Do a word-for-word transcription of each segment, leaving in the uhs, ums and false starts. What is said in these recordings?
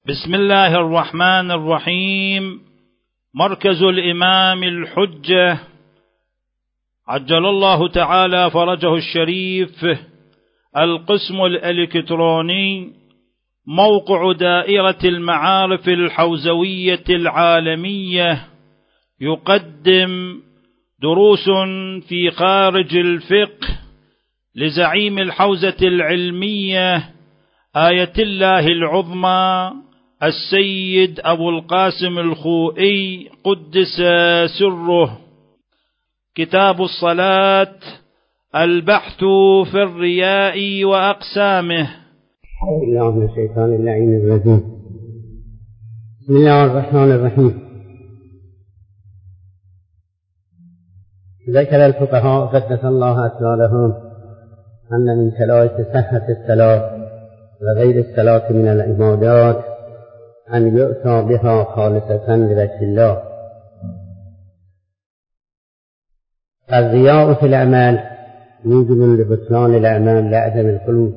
بسم الله الرحمن الرحيم. مركز الإمام الحجة عجل الله تعالى فرجه الشريف، القسم الإلكتروني، موقع دائرة المعارف الحوزوية العالمية، يقدم دروس في خارج الفقه لزعيم الحوزة العلمية آية الله العظمى السيد أبو القاسم الخوئي قدس سره. كتاب الصلاة، البحث في الرياء وأقسامه. أعوذ بالله من الشيطان اللعين الرجيم. بسم الله الرحمن الرحيم. ذكر الفقهاء قدس الله أسرارهم أن من شرائط صحة الصلاة وغير الصلاة من العبادات أن يؤتى بها خالصة لوجه الله. الرياء في الأعمال موجب لبطلان الأعمال لعدم القلوب.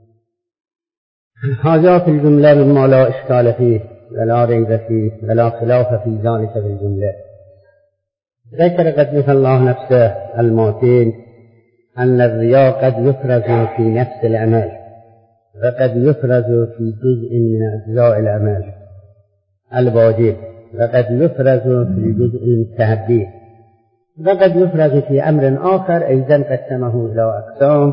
هذا في الجملة مما لا إشكال فيه ولا ريب فيه ولا خلاف في ذلك في الجملة. ذكر قدس الله نفسه الماتين أن الرياء قد يفرز في نفس الأعمال وقد يفرز في جزء من أجزاء الأعمال الواجب، وقد يفرز في جزء المستحب، وقد يفرز في أمر آخر أيضا قسمه إلى أقسام،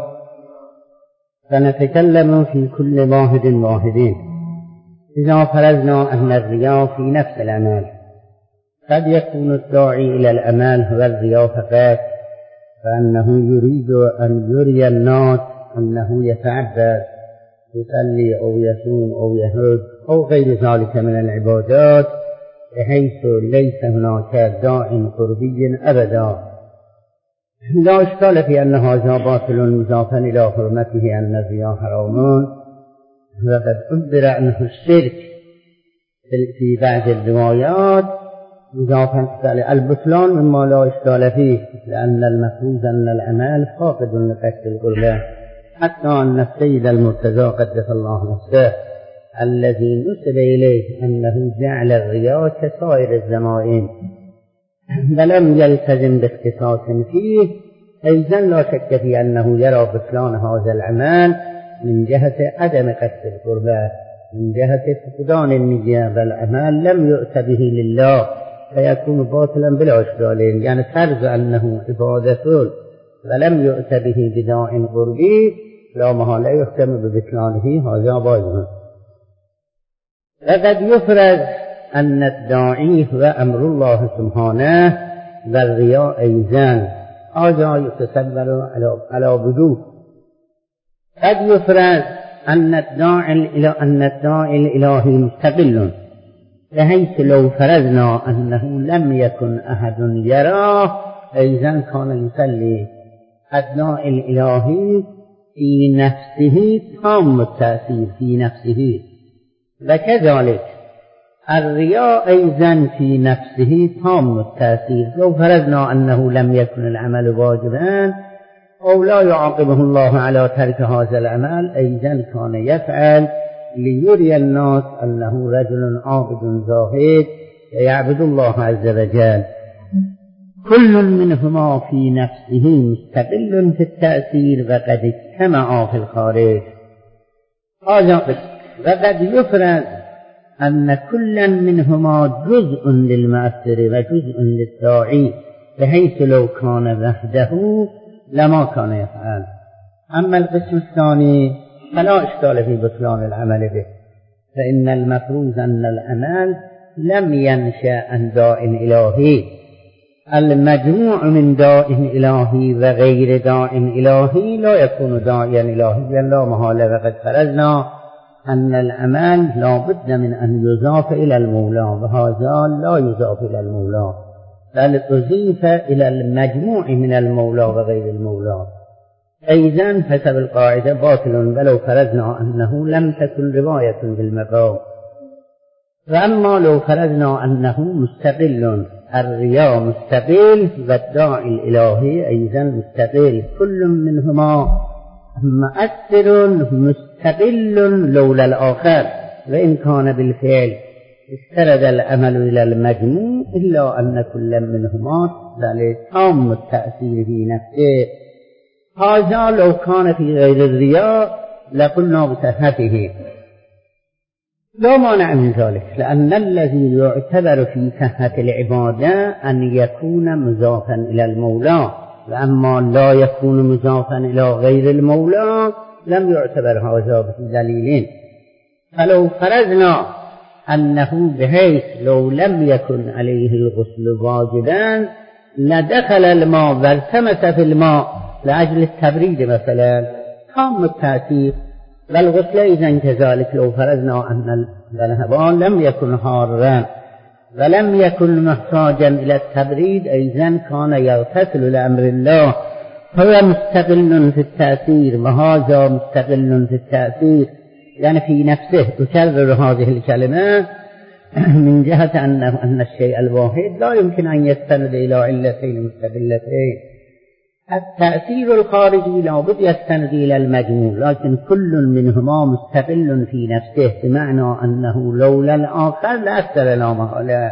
فنتكلم في كل واحد واحدين. إذا فرزنا أن الرياء في نفس الأعمال قد يكون الداعي إلى الأعمال هو الرياء فقط، فأنه يريد أن يري الناس أنه يتعبد يصلي أو يصوم أو يحج أو غير ذلك من العبادات، بحيث ليس هناك داع قربي أبدا. لا إشكال في أن هذا باطل مضافا إلى حرمته أن الرياء حرام، وقد عبر عنه الشرك في بعض الروايات مضافا إلى البطلان مما لا إشكال فيه، لأن المفروض أن الأعمال فاقد لقصد القربان، حتى أن السيد المرتضى قدس الله نفسه الذي نسب إليه أنه جعل الرياء كسائر الزمائن ولم يلتزم باختصاص فيه، أيضا لا شك في أنه يرى بطلان هذا العمل من جهة عدم قصد القربان، من جهة فقدان النية، والعمل لم يؤت به لله فيكون باطلا بلا إشكال، يعني فرض أنه عبادة ولم يؤت به بداع قربي لا محالة يحكم ببطلانه، هذا باطل. وقد يفرض أن الداعي هو أمر الله سبحانه والرياء أيضا، هذا يتصور على وجوه. قد يفرض أن الداعي إلى أن الداعي الإلهي مستقل، بحيث لو فرضنا أنه لم يكن أحد يراه أيضا كان يصلي. الداعي الإلهي في نفسه تام التأثير في نفسه، وكذلك الرياء أيضا في نفسه تام التأثير. لو فرضنا أنه لم يكن العمل واجبا أو لا يعاقبه الله على ترك هذا العمل أيضا كان يفعل ليري الناس أنه رجل عابد زاهد يعبد الله عز وجل. كل منهما في نفسه مستقل في التأثير وقد اجتمعا في الخارج. وقد يفرض أن كل منهما جزء للمؤثر وجزء للداعي، بحيث لو كان وحده لما كان يفعل. أما القسم الثاني فلا إشكال في بطلان العمل به، فإن المفروض أن العمل لم ينشأ عن داع إلهي. المجموع من داع إلهي وغير داع إلهي لا يكون داعيا إلهيا لا محالة. وقد فرضنا أن العمل لا بد من أن يضاف إلى المولى، وهذا لا يضاف إلى المولى بل أضيف إلى المجموع من المولى وغير المولى. أيضا حسب القاعدة باطل ولو فرضنا أنه لم تكن رواية بالمقام. وأما لو فرضنا أنه مستقل، الرياء مستقل والداعي الإلهي أيضا مستقل، كل منهما مؤثر مستقل لولا الآخر، وإن كان بالفعل استرد الأمل إلى المجموع إلا أن كل منهما ذلك تام التأثير في نفسه. هذا لو كان في غير الرياء لقلنا بصحته، لا مانع من ذلك، لأن الذي يعتبر في صحة العبادة أن يكون مضافا إلى المولى، وأما لا يكون مضافا إلى غير المولى لم يعتبر هذا بدليل. فلو فرضنا أنه بحيث لو لم يكن عليه الغسل واجبا لدخل الماء والتمس في الماء لأجل التبريد مثلا تام التأثير، والغسل إذن كذلك لو فرضنا أن الهبان لم يكن حارا ولم يكن محتاجا إلى التبريد إذن كان يغتسل لأمر الله، هو مستقل في التأثير وهذا مستقل في التأثير، يعني في نفسه. أكرر هذه الكلمة من جهة أنه أن الشيء الواحد لا يمكن أن يستند إلى علتين مستقلتين. التأثير الخارجي لابد يستند إلى المجموع، لكن كل منهما مستقل في نفسه، بمعنى أنه لولا الآخر لأثر لا محالة.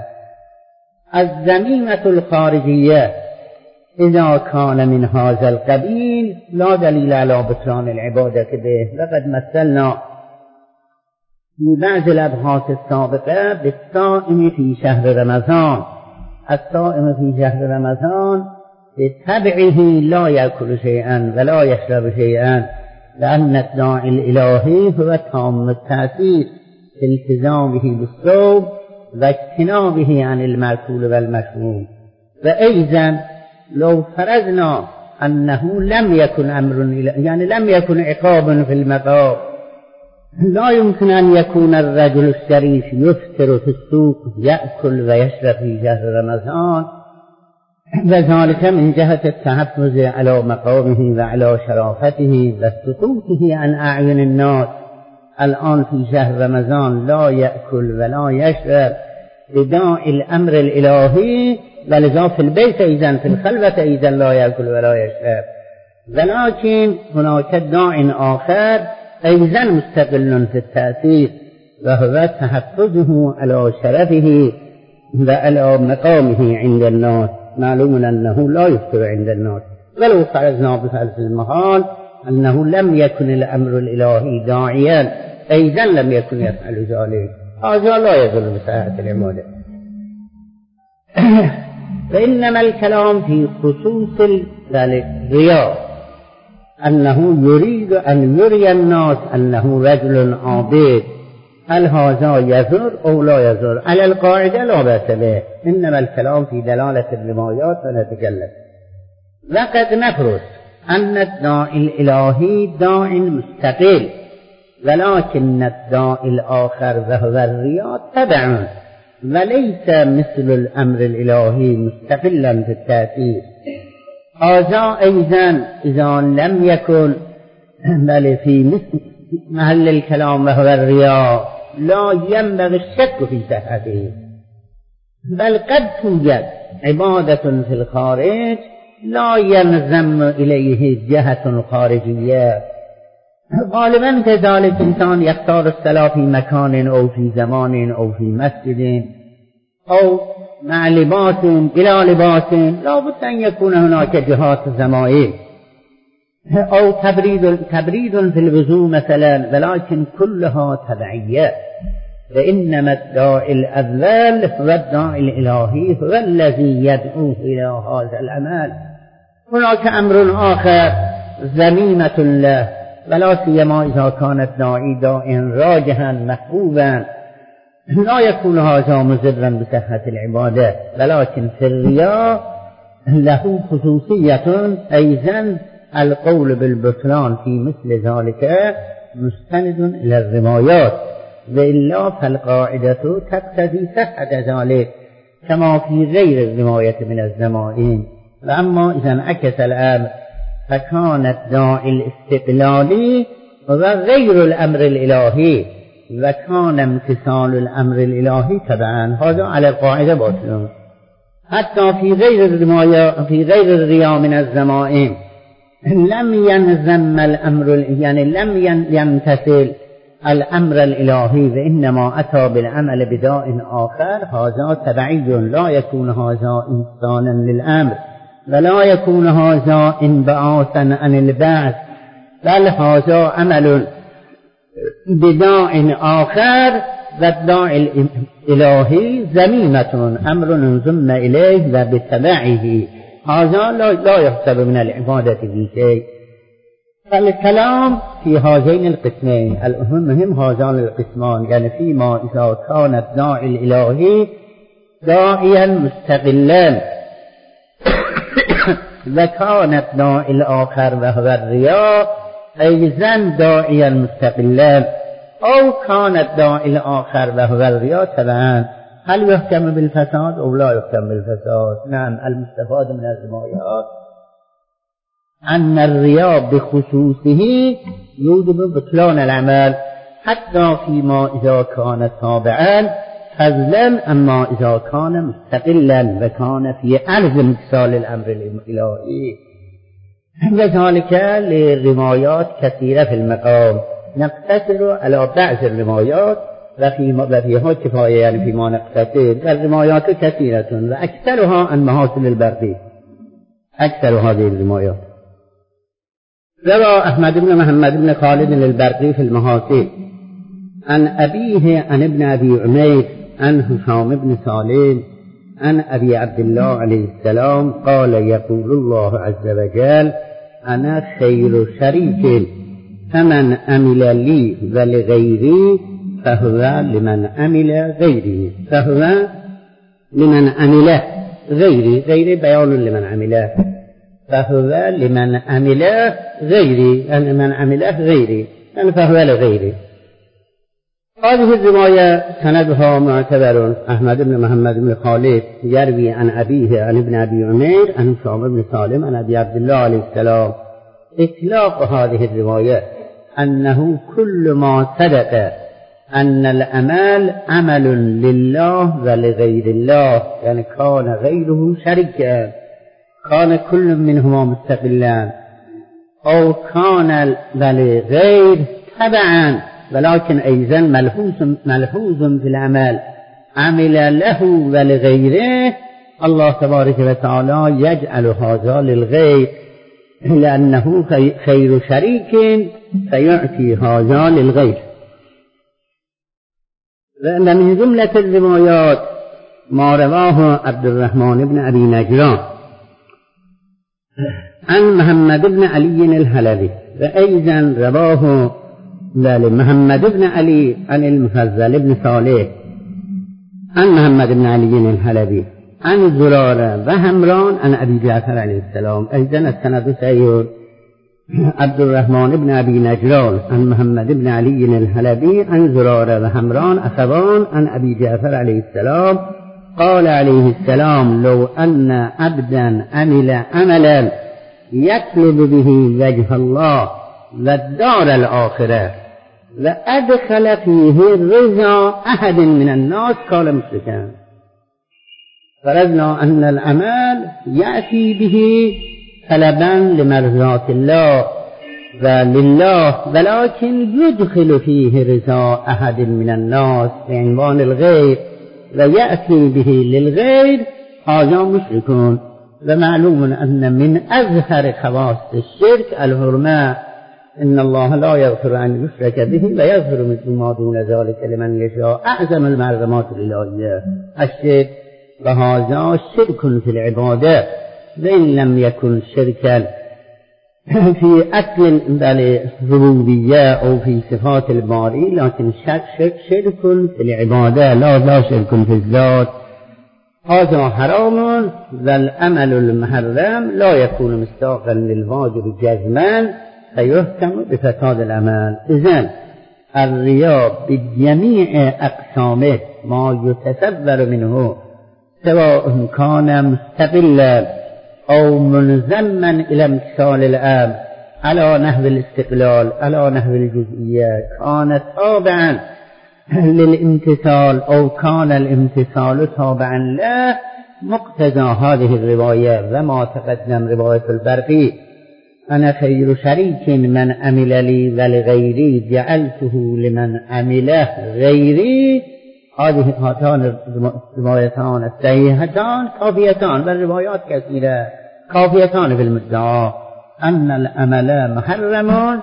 الذميمة الخارجية إذا كان من هذا القبيل لا دليل على بطلان العبادة به. لقد مثلنا في بعض الأبحاث السابقة بالصائم في شهر رمضان. الصائم في شهر رمضان بتبعه لا يأكل شيئا ولا يشرب شيئا، لأن الداعي الإلهي هو تام التأثير في التزامه بالصوم واجتنابه عن المأكول والمشروب. وأيضا لو فرضنا أنه لم يكن أمر يعني لم يكن عقاب في المقام، لا يمكن أن يكون الرجل الشريف يفطر في السوق يأكل ويشرب في شهر رمضان، وذلك من جهة التحفظ على مقامه وعلى شرافته وسقوطه عن أعين الناس. الآن في شهر رمضان لا يأكل ولا يشرب بداعي الأمر الإلهي، ولذا في البيت إذن في الخلوة إذن لا يأكل ولا يشرب. ولكن هناك داع آخر أيضا مستقل في التأثير، وهو تحفظه على شرفه وعلى مقامه عند الناس. معلوم أنه لا يفطر عند الناس. ولو فرضنا بفرض المحال أنه لم يكن الأمر الإلهي داعيا أيضا لم يكن يفعل ذلك، هذا لا يدل بصحة العبادة. فإنما الكلام في خصوص الرياء، أنه يريد أن يري الناس أنه رجل عابد، هل هذا يزر أو لا يزر؟ على القاعدة لا بأس به، إنما الكلام في دلالة الروايات ونتكلم. وقد نفرض أن الداعي الإلهي داع مستقل، ولكن الداعي الآخر وهو الرياء تبع وليس مثل الأمر الإلهي مستقلا في التأثير. هذا أيضا إذا لم يكن بل في مثل محل الكلام وهو الرياء لا ينبغي الشك في صحته، بل قد توجد عبادة في الخارج لا ينضم إليه جهة خارجية. غالبا كذلك إنسان يختار الصلاة في مكان أو في زمان أو في مسجد أو مع لباس بلا لباس، لا بد أن يكون هناك جهات زمائل أو تبريد, تبريد في الوضوء مثلا، ولكن كلها تبعية. فإنما الداعي الأول هو الداعي الإلهي، هو الذي يدعوه إلى هذا العمل. هناك أمر آخر ذميمة له، ولا سيما إذا كان الداعي داعيا راجحا محبوبا لا يكون هذا مضرا بصحة العبادة. ولكن في الرياء له خصوصية أيضا القول بالبطلان في مثل ذلك مستند إلى الروايات، وإلا فالقاعدة تقتضي صحة ذلك كما في غير الرواية من الزمائن. وأما إذا انعكس الأمر فكان الداعي الاستقلالي هو غير الأمر الإلهي، وكان امتثال الأمر الإلهي تبعا، هذا على القاعدة باطل. حتى في غير الرواية في غير الرياء من الزمائن لم ينزم الأمر، يعني لم يمتثل الأمر الإلهي وإنما أتى بالعمل بداء آخر هذا تبعي لا يكون هذا إنسانا للأمر ولا يكون هذا انبعاثا عن البعث بل هذا عمل بداء آخر والداء الإلهي ذميمة أمر انضم إليه وبتبعه هذا لا يحسب من العبادة في شيء. فالكلام في هذين القسمين المهم هذان القسمان يعني فيما إذا كان الداعي الإلهي داعيا مستقلا وكان الداعي الآخر وهو الرياء أيضا داعيا مستقلا أو كان الداعي الآخر وهو الرياء تبعا هل يحكم بالفساد أو لا يحكم بالفساد؟ نعم المستفاد من الروايات أن الرياء بخصوصه يوجب بطلان العمل حتى فيما إذا كان تابعا فضلا أما إذا كان مستقلا وكان في عرض امتثال الأمر الإلهي. وذلك لروايات كثيرة في المقام نقتصر على بعض الروايات وفيها كفاية يعني فيما نقتصر والروايات كثيرة وأكثرها عن محاصل البرقي أكثر هذه الروايات. روى أحمد بن محمد بن خالد البرقي في المحاصيل عن أبيه عن ابن أبي عمير عن هشام بن سالم عن أبي عبد الله عليه السلام قال يقول الله عز وجل أنا خير شريك فمن عمل لي ولغيري فهو لمن عمل غيري فهو لمن عمل غيري غيري بيان لمن عمله فهو لمن عمله غيري يعني من عمله غيري يعني فهو لغيري. هذه الرواية سندها معتبر. أحمد بن محمد بن خالد يروي عن أبيه عن ابن أبي عمير عن هشام بن سالم عن أبي عبد الله عليه السلام. إطلاق هذه الرواية أنه كل ما صدق أن الأعمال عمل لله ولغير الله يعني كان غيره شريكا كان كل منهما مستقلا أو كان لغير تبعا ولكن أيضا ملحوظ ملحوظ في العمل عمل له ولغيره الله تبارك وتعالى يجعل هذا للغير لأنه خير شريك فيعطي هذا للغير. لأن من جملة الروايات ما رواه عبد الرحمن بن أبي نجران عن محمد بن علي الهلبي وأيضا رواه محمد بن علي عن المفضل بن صالح عن محمد بن علي الهلبي عن زرارة وهمران عن أبي جعفر عليه السلام. أيضا السند سيد عبد الرحمن بن أبي نجران عن محمد بن علي الهلبي عن زرارة وهمران أخبان عن أبي جعفر عليه السلام قال عليه السلام لو أن عبدا عمل عملا يطلب به وجه الله والدار الآخرة وأدخل فيه رضا أحد من الناس قال مشركا. فرضنا أن العمل يأتي به طلبا لمرضاة الله ولله ولكن يدخل فيه رضا أحد من الناس بعنوان الغير ويأتي به للغير هذا مشركون. ومعلوم أن من أظهر خواص الشرك الحرمة إن الله لا يغفر أن يشرك به ويغفر مثل ما دون ذلك لمن يشاء أعظم المحرمات الإلهية الشرك وهذا شرك في العبادة وإن لم يكن شركا في أكل الربوبية أو في صفات الباري لكن شرك, شرك, شرك في العبادة لا لا شرك في الذات هذا حرام والأمل المحرم لا يكون مستاقا للواجب جزما فيحكم بفساد الأمل. إذن الرياء بجميع أقسامه ما يتصور منه سواء كان مستقلا أو منزما إلى امتثال الأمر على نحو الاستقلال على نحو الجزئية كان تابعا للامتثال أو كان الامتثال تابعا له مقتضى هذه الرواية وما تقدم رواية البرقي أنا خير شريك من عمل لي ولغيري جعلته لمن عمله غيري. هذه هاتان الروايتان الصحيحتان كافيتان، والروايات كثيرة كافيتان في المدعى أن العمل محرم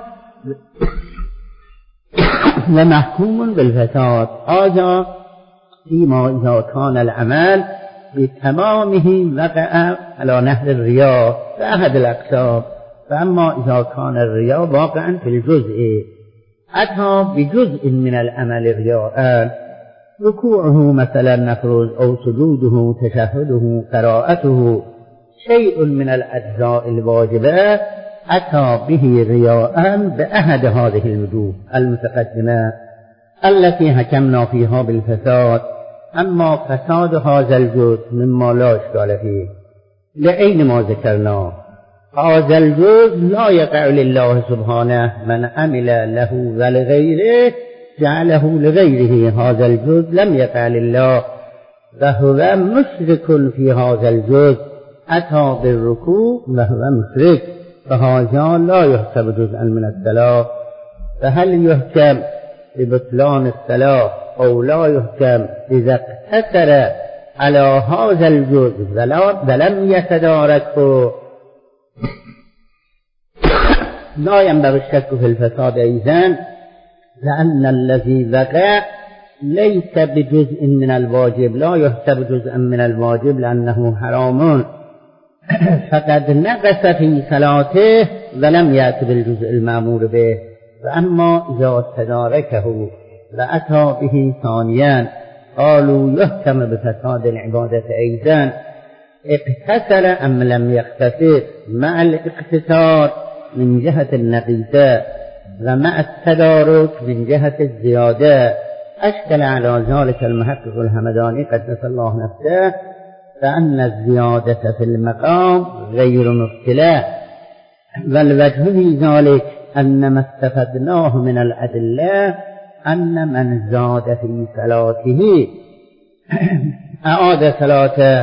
ومحكوم بالفساد. هذا فيما إذا كان العمل بتمامه وقع على نهر الرياء فأحد الأقسام. فأما إذا كان الرياء واقعا في الجزء أتى بجزء من العمل رياء، ركوعه مثلا نفرض أو سجوده تشهده قراءته شيء من الأجزاء الواجبة أتى به رياء بأحد هذه الوجوه المتقدمة التي حكمنا فيها بالفساد. أما فساد هذا الجزء مما لا إشكال فيه لأين ما ذكرنا. هذا الجزء لا يقع لله سبحانه، من عمل له ولغيره جعله لغيره. هذا الجزء لم يقع لله وهو مشرك في هذا الجزء، أتى بالركوع وهو مشرك، فهذا لا يحسب جزءا من الصلاة. فهل يحكم ببطلان الصلاة أو لا يحكم إذا اقتصر على هذا الجزء ولم يتداركه؟ لا ينبغي الشك في الفساد أيضا، لأن الذي وقع ليس بجزء من الواجب، لا يحسب جزءا من الواجب لأنه حرام، فقد نقص في صلاته ولم يأت بالجزء المأمور به. فأما إذا تداركه وأتى به ثانيا قالوا يحكم بفساد العبادة أيضا، اقتصر أم لم يقتصر. مع الاقتصار من جهة النقيصة ومع التدارك من جهة الزيادة أشكل على ذلك المحقق الهمداني قدس الله نفسه، فأن الزيادة في المقام غير مبتلاه. والوجه في ذلك أن ما استفدناه من الأدلة أن من زاد في صلاته أعاد صلاته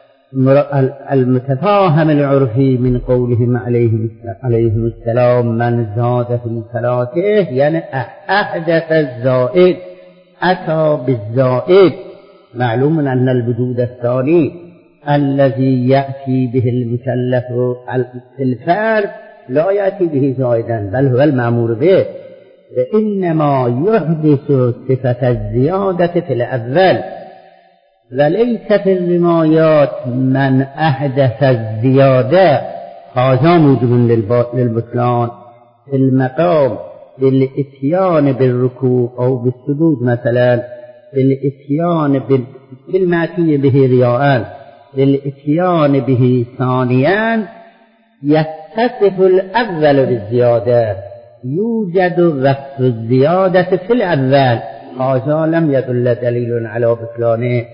المتفاهم العرفي من قولهم عليهم السلام من زاد في صلاته، يعني أحدث الزائد، أتى بالزائد. معلوم أن الوجود الثاني الذي يأتي به المكلف في الفعل لا يأتي به زائدا بل هو المأمور به، وإنما يحدث صفة الزيادة في الأول، وليس في الروايات من أحدث الزيادة. هذا موجب للبطلان في المقام بالإتيان بالركوع أو بالسجود، مثلا بالإتيان بالمأتي به رياء، بالإتيان به ثانيا يتصف الأول بالزيادة، يوجد وصف الزيادة في الأول. هذا لم يدل دليل على بطلانه.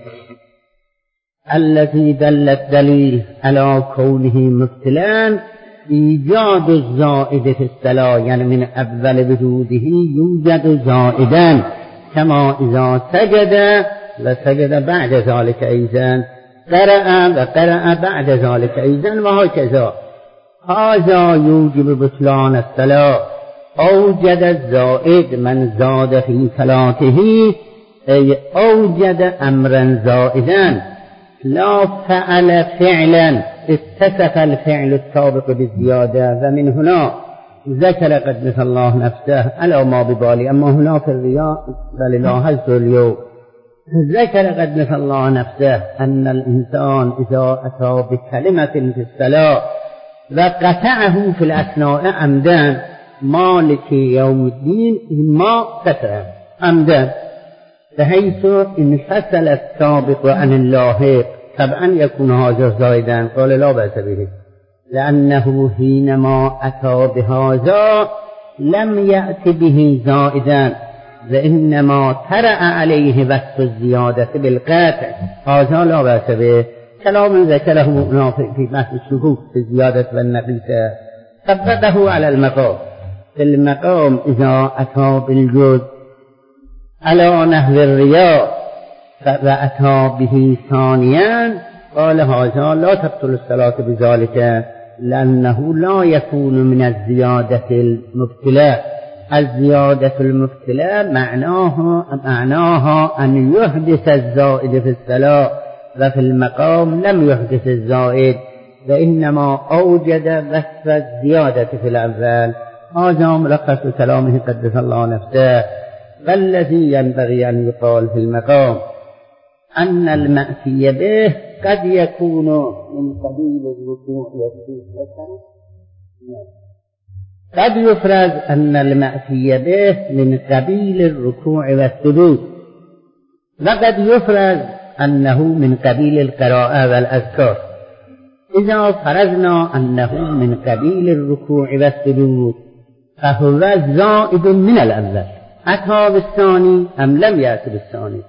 الذي دل الدليل على كونه مبتلا إيجاد الزائد في الصلاة، يعني من أول وجوده يوجد زائدا، كما إذا سجد وسجد بعد ذلك أيضا، قرأ وقرأ بعد ذلك أيضا، وهكذا. هذا يوجب بطلان الصلاة. أوجد الزائد من زاد في صلاته، أي أوجد أمرا زائدا، لا فعل فعلا اتصف الفعل السابق بالزيادة. ومن هنا ذكر قدس الله نفسه على ما ببالي، أما هنا في الرياء فلله اليوم ذكر قدس الله نفسه أن الإنسان إذا أتى بكلمة في الصلاة وقطعه في الأثناء عمدا، مالك يوم الدين ما قطع عمدا، بحيث انفصل السابق عن اللاحق، طبعا يكون هذا زائدا. قال لا بأس به، لأنه حينما أتى بهذا لم يأت به زائدا، وإنما طرأ عليه وصف الزيادة بالقطع. هذا لا بأس به. كلام ذكره منافق في بحث الشكوك في الزيادة والنقيصة، طبقه على المقام. في المقام إذا أتى بالجزء على نحو الرياء وأتى به ثانيا، قال هذا لا تبطل الصلاة بذلك، لأنه لا يكون من الزيادة المبتلى. الزيادة المبتلى معناها معناها أن يحدث الزائد في الصلاة، وفي المقام لم يحدث الزائد، وإنما أوجد وصف الزيادة في الأول. هذا ملخص كلامه قدس الله نفسه. فالذي ينبغي أن يقال في المقام أن المأتي به قد يكون من قبيل الركوع والسجود. قد يفرز أن المأتي به من قبيل الركوع والسجود، وقد يفرز أنه من قبيل القراءة والأذكار. إذا فرضنا أنه من قبيل الركوع والسجود فهو زائد من الأول، أتى بالثاني أم لم يأتي بالثاني؟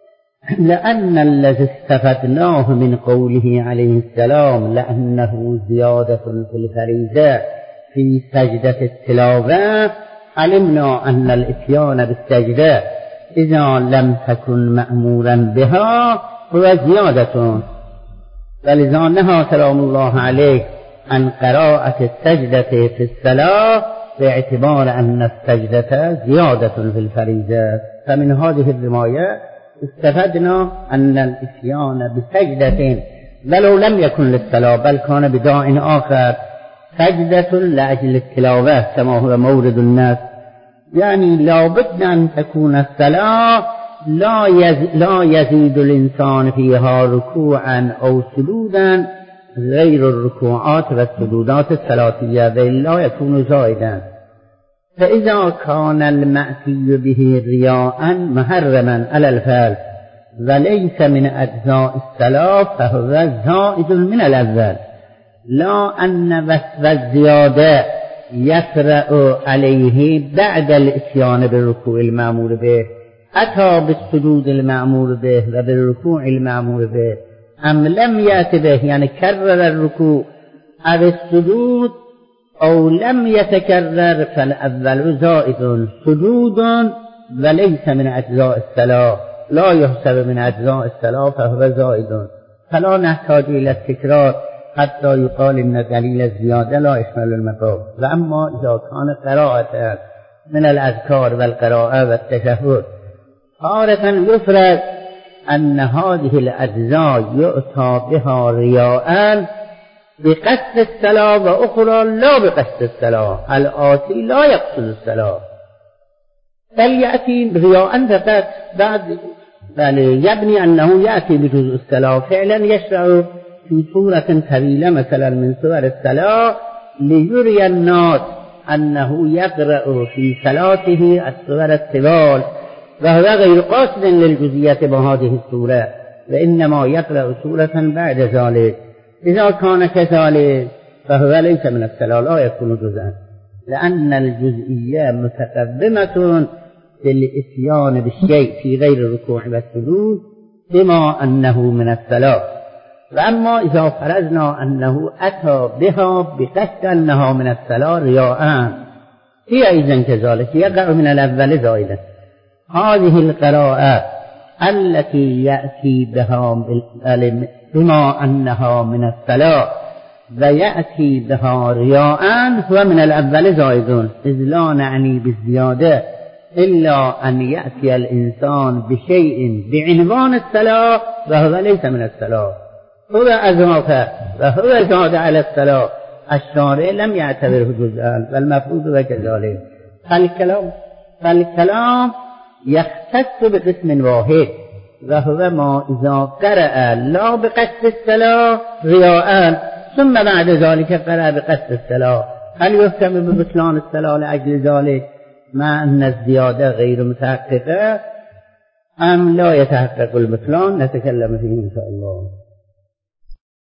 لأن الذي استفدناه من قوله عليه السلام لأنه زيادة في الفريضة في سجدة التلاوة، علمنا أن الإتيان بالسجدة إذا لم تكن مأمورا بها هو زيادة، ولذا نهى سلام الله عليه عن قراءة السجدة في الصلاة باعتبار أن السجدة زيادة في الفريضة. فمن هذه الرواية استفدنا أن الإتيان بسجدة ولو لم يكن للصلاة بل كان بداء آخر سجدة لأجل التلاوة كما هو مورد الناس، يعني لا بد أن تكون الصلاة لا لا يزيد الإنسان فيها ركوعا أو سجودا غير الركوعات والسجودات الثلاثية، لا يكون زائدا. فإذا كان المأتي به رياء محرما على الفعل وليس من أجزاء الصلاة فهو زائد من الأول، لا أن وصف الزيادة يسرع عليه بعد الإتيان بالركوع المأمور به، أتى بالسجود المأمور به وبالركوع المأمور به أم لم يأت به، يعني كرر الركوع أو السجود أو لم يتكرر فالأول زائد سجود وليس من أجزاء الصلاة، لا يحسب من أجزاء الصلاة فهو زائد، فلا نحتاج إلى التكرار حتى يقال إن دليل الزيادة لا يشمل المقام. وأما إذا كان قراءة من الأذكار والقراءة والتشهد تارة يفرض أن هذه الأجزاء يؤتى بها رياء بقصد الصلاة وأخرى لا بقصد الصلاة، الآتي لا يقصد الصلاة بل يأتي رياء فقط، بعد بل يبني أنه يأتي بجزء الصلاة، فعلا يشرع في سورة طويلة مثلا من سور الصلاة ليري الناس أنه يقرأ في صلاته السور الطوال وهو غير قاصد للجزئية بهذه السورة، وإنما يقرأ سورة بعد ذلك. إذا كان كذلك فهو ليس من الصلاة، لا يكون جزءا، لأن الجزئية متقدمة للإتيان بالشيء في غير الركوع والسجود بما أنه من الصلاة. وأما إذا فرضنا أنه أتى بها بقصد أنها من الصلاة رياء هي إذن كذلك يقع من الأول زائدا. هذه القراءة التي يأتي بها بما أنها من الصلاة ويأتي بها رياء هو من الأول زائد، إذ لا نعني بالزيادة إلا أن يأتي الإنسان بشيء بعنوان الصلاة وهو ليس من الصلاة، هو أضاف وهو زاد على الصلاة، الشارع لم يعتبره جزءا والمفروض وكذلك. فالكلام فالكلام يختص بقسم واحد وهو ما إذا قرأ لا بقصد الصلاة رياء ثم بعد ذلك قرأ بقصد الصلاة، هل يحكم ببطلان الصلاة لأجل ذلك مع أن الزيادة غير متحققة أم لا يتحقق البطلان؟ نتكلم فيه إن شاء الله.